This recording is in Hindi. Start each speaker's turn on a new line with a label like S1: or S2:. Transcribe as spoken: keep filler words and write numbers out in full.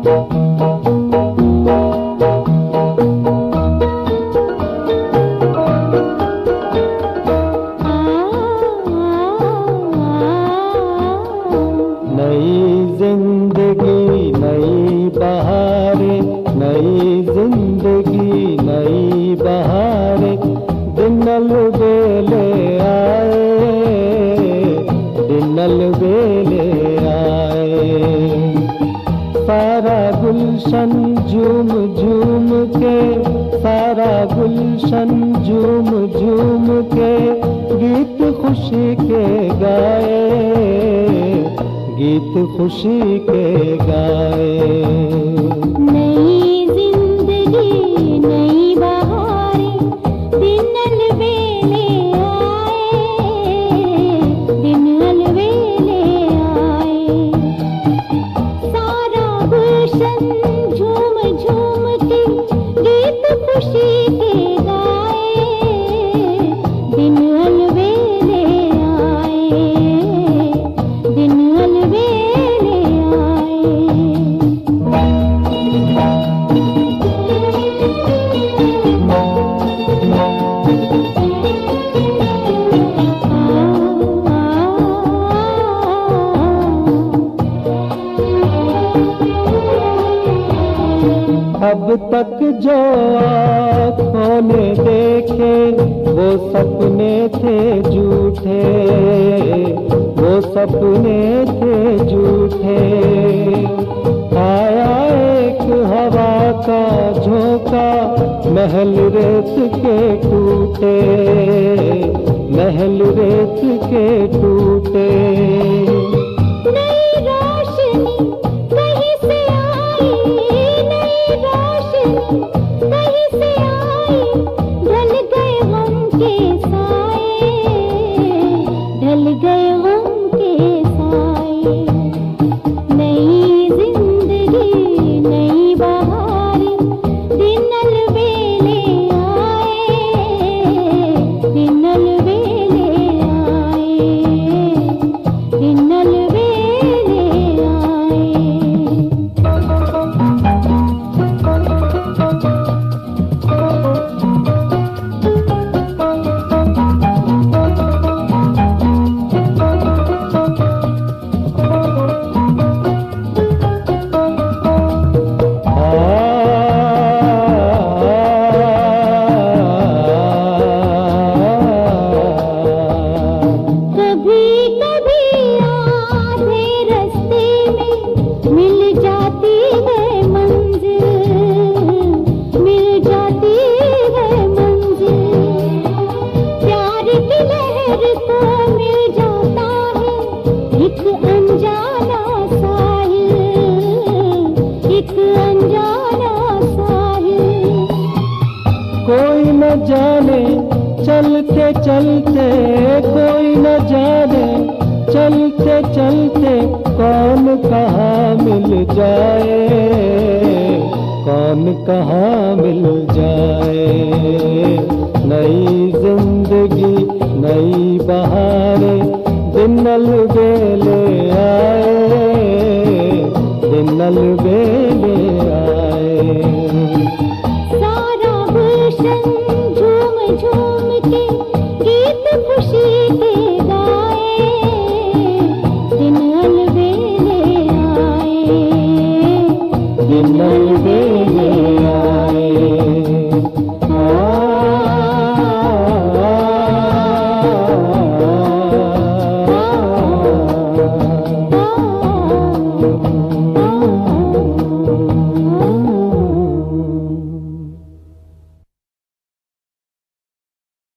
S1: गुलशन झूम झूम के, सारा गुलशन झूम झूम के गीत खुशी के गाए, गीत खुशी के गाए।
S2: नई जिंदगी नई बहारें दिन अलबेले आए, दिन अलबेले आए। सारा गुलशन झूम झूम के गीत खुशी के गाए, दिन अलबेले आए, दिन अलबेले
S1: अब तक जो आँखों ने देखे वो सपने थे झूठे, वो सपने थे झूठे। आया एक हवा का झोंका, महल रेत के टूटे, महल रेत के टूटे।
S2: ढल गए गम के साए, नई जिंदगी नई बहारें दिन अलबेले आए, दिन अलबेले आए, दिन अलबेले आए।
S1: कोई न जाने चलते चलते, कोई न जाने चलते चलते कौन कहाँ मिल जाए, कौन कहाँ मिल जाए। नई जिंदगी नई बहारें दिन अलबेले आए, दिन अलबेले